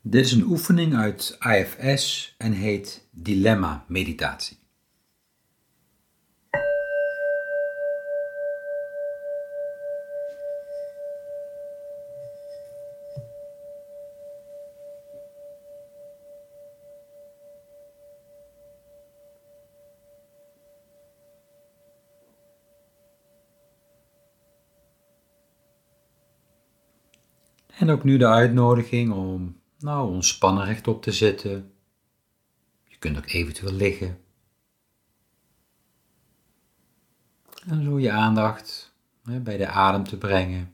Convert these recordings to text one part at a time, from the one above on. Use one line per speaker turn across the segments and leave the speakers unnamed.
Dit is een oefening uit IFS en heet Dilemma Meditatie. En ook nu de uitnodiging om ontspannen rechtop te zitten. Je kunt ook eventueel liggen. En zo je aandacht bij de adem te brengen.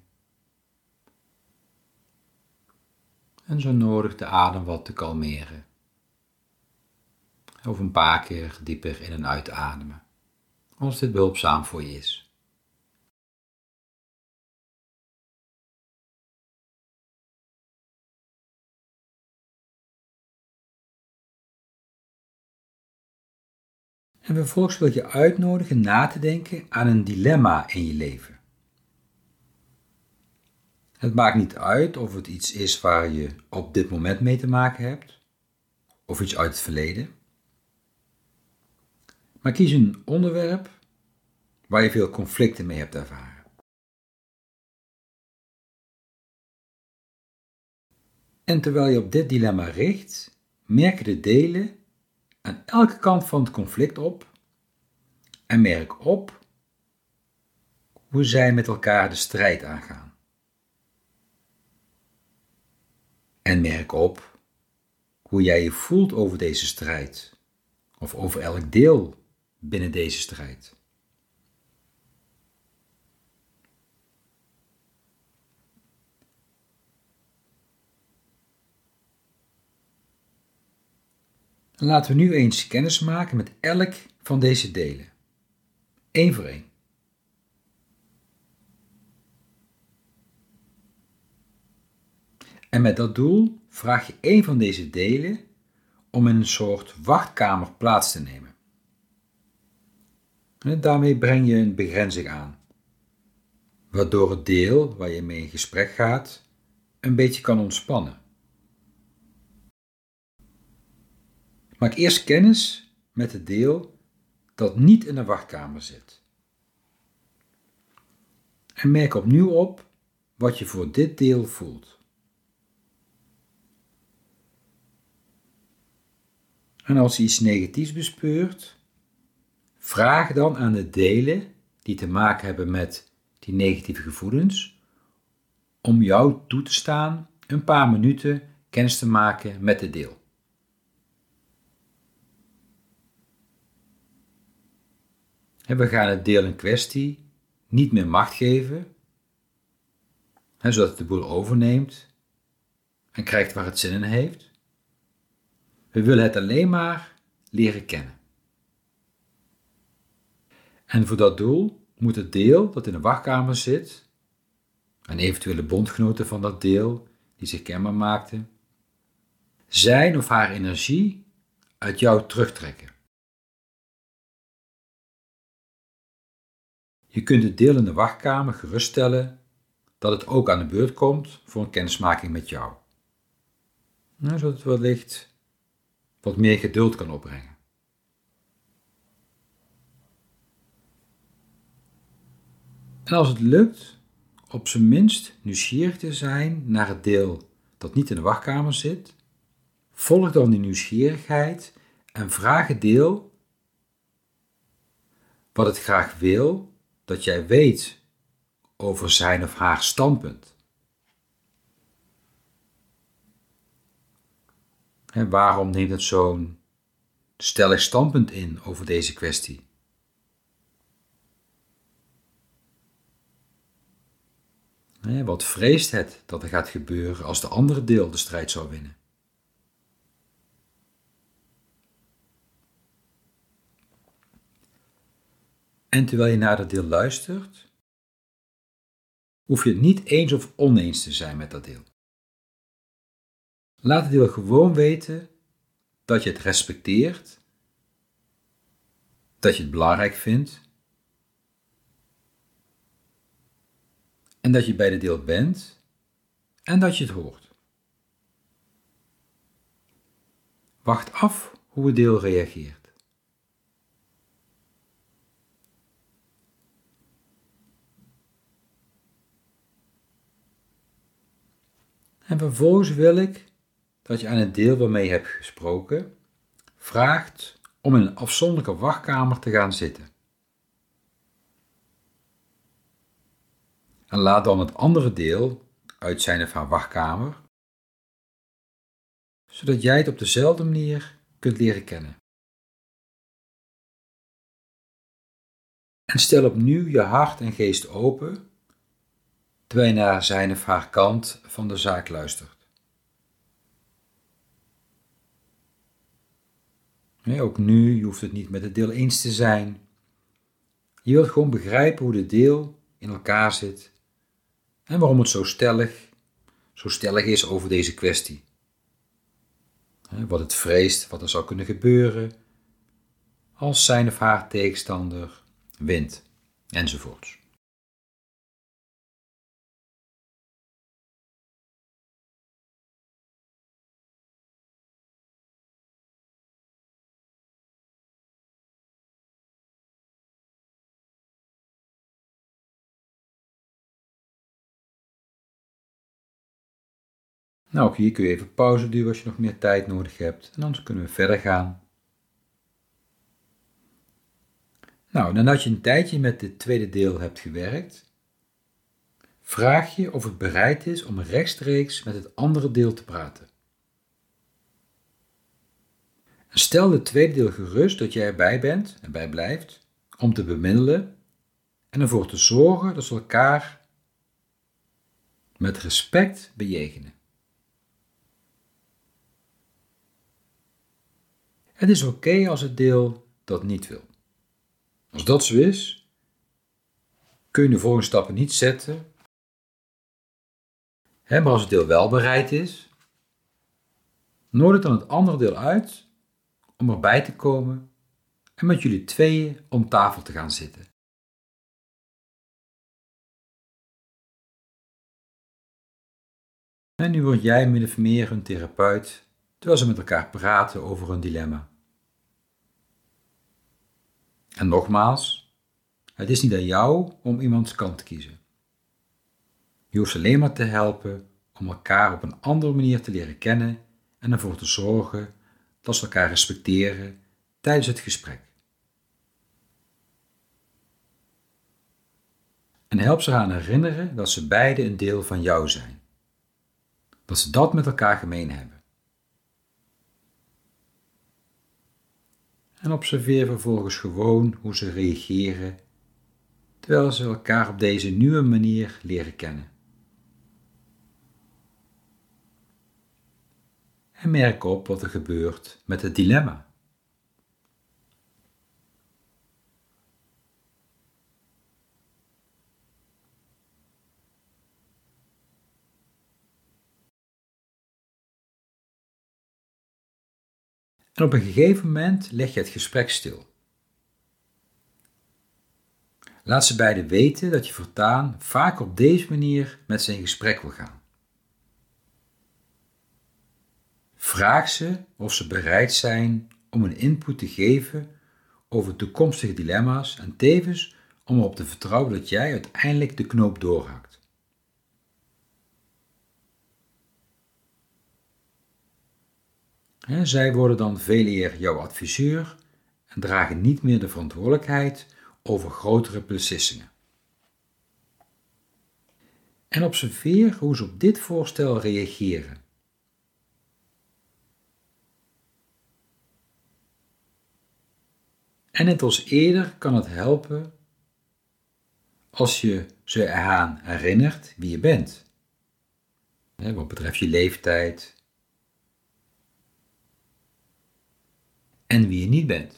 En zo nodig de adem wat te kalmeren. Of een paar keer dieper in en uitademen, als dit behulpzaam voor je is. En vervolgens wil ik je uitnodigen na te denken aan een dilemma in je leven. Het maakt niet uit of het iets is waar je op dit moment mee te maken hebt, of iets uit het verleden. Maar kies een onderwerp waar je veel conflicten mee hebt ervaren. En terwijl je op dit dilemma richt, merk de delen aan elke kant van het conflict op en merk op hoe zij met elkaar de strijd aangaan. En merk op hoe jij je voelt over deze strijd of over elk deel binnen deze strijd. En laten we nu eens kennis maken met elk van deze delen. Eén voor één. En met dat doel vraag je één van deze delen om in een soort wachtkamer plaats te nemen. En daarmee breng je een begrenzing aan, waardoor het deel waar je mee in gesprek gaat een beetje kan ontspannen. Maak eerst kennis met het deel dat niet in de wachtkamer zit. En merk opnieuw op wat je voor dit deel voelt. En als je iets negatiefs bespeurt, vraag dan aan de delen die te maken hebben met die negatieve gevoelens, om jou toe te staan een paar minuten kennis te maken met het deel. En we gaan het deel in kwestie niet meer macht geven, zodat het de boel overneemt en krijgt waar het zin in heeft. We willen het alleen maar leren kennen. En voor dat doel moet het deel dat in de wachtkamer zit, en eventuele bondgenoten van dat deel die zich kenbaar maakten, zijn of haar energie uit jou terugtrekken. Je kunt het deel in de wachtkamer geruststellen dat het ook aan de beurt komt voor een kennismaking met jou. Zodat het wellicht wat meer geduld kan opbrengen. En als het lukt, op zijn minst nieuwsgierig te zijn naar het deel dat niet in de wachtkamer zit, volg dan die nieuwsgierigheid en vraag het deel wat het graag wil dat jij weet over zijn of haar standpunt. En waarom neemt het zo'n stellig standpunt in over deze kwestie? Wat vreest het dat er gaat gebeuren als de andere deel de strijd zou winnen? En terwijl je naar dat deel luistert, hoef je het niet eens of oneens te zijn met dat deel. Laat het deel gewoon weten dat je het respecteert, dat je het belangrijk vindt en dat je bij het deel bent en dat je het hoort. Wacht af hoe het deel reageert. En vervolgens wil ik dat je aan het deel waarmee je hebt gesproken vraagt om in een afzonderlijke wachtkamer te gaan zitten. En laat dan het andere deel uit zijn of haar wachtkamer, zodat jij het op dezelfde manier kunt leren kennen. En stel opnieuw je hart en geest open, terwijl je naar zijn of haar kant van de zaak luistert. Ook nu, je hoeft het niet met het deel eens te zijn. Je wilt gewoon begrijpen hoe het deel in elkaar zit en waarom het zo stellig is over deze kwestie. Wat het vreest, wat er zou kunnen gebeuren als zijn of haar tegenstander wint, enzovoorts. Nou, ook hier kun je even pauze duwen als je nog meer tijd nodig hebt. En anders kunnen we verder gaan. Nou, nadat je een tijdje met dit tweede deel hebt gewerkt, vraag je of het bereid is om rechtstreeks met het andere deel te praten. En stel het tweede deel gerust dat jij erbij bent en bij blijft om te bemiddelen en ervoor te zorgen dat ze elkaar met respect bejegenen. Het is oké als het deel dat niet wil. Als dat zo is, kun je de volgende stappen niet zetten. Maar als het deel wel bereid is, nodig dan het andere deel uit om erbij te komen en met jullie tweeën om tafel te gaan zitten. En nu word jij min of meer hun therapeut, terwijl ze met elkaar praten over hun dilemma. En nogmaals, het is niet aan jou om iemands kant te kiezen. Je hoeft alleen maar te helpen om elkaar op een andere manier te leren kennen en ervoor te zorgen dat ze elkaar respecteren tijdens het gesprek. En help ze eraan herinneren dat ze beide een deel van jou zijn. Dat ze dat met elkaar gemeen hebben. En observeer vervolgens gewoon hoe ze reageren terwijl ze elkaar op deze nieuwe manier leren kennen. En merk op wat er gebeurt met het dilemma. En op een gegeven moment leg je het gesprek stil. Laat ze beiden weten dat je voortaan vaak op deze manier met ze in gesprek wil gaan. Vraag ze of ze bereid zijn om een input te geven over toekomstige dilemma's en tevens om erop te vertrouwen dat jij uiteindelijk de knoop doorhakt. Zij worden dan veel eer jouw adviseur en dragen niet meer de verantwoordelijkheid over grotere beslissingen. En observeer hoe ze op dit voorstel reageren. En net als eerder kan het helpen als je ze eraan herinnert wie je bent. Wat betreft je leeftijd en wie je niet bent.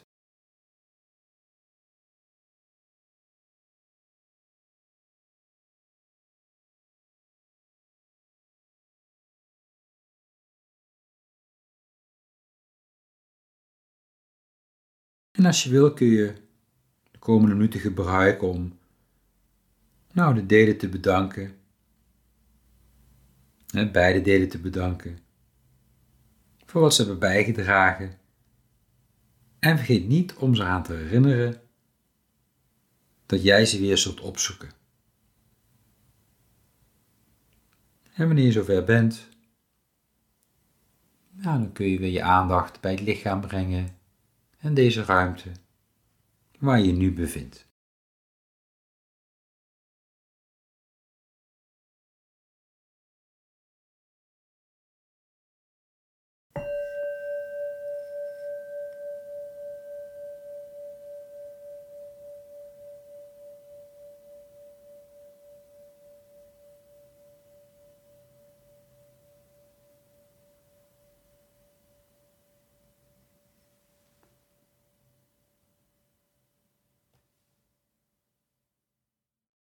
En als je wil kun je de komende minuten gebruiken om de delen te bedanken. Beide delen te bedanken. voor wat ze hebben bijgedragen en vergeet niet om ze aan te herinneren dat jij ze weer zult opzoeken. En wanneer je zover bent, dan kun je weer je aandacht bij het lichaam brengen en deze ruimte waar je je nu bevindt.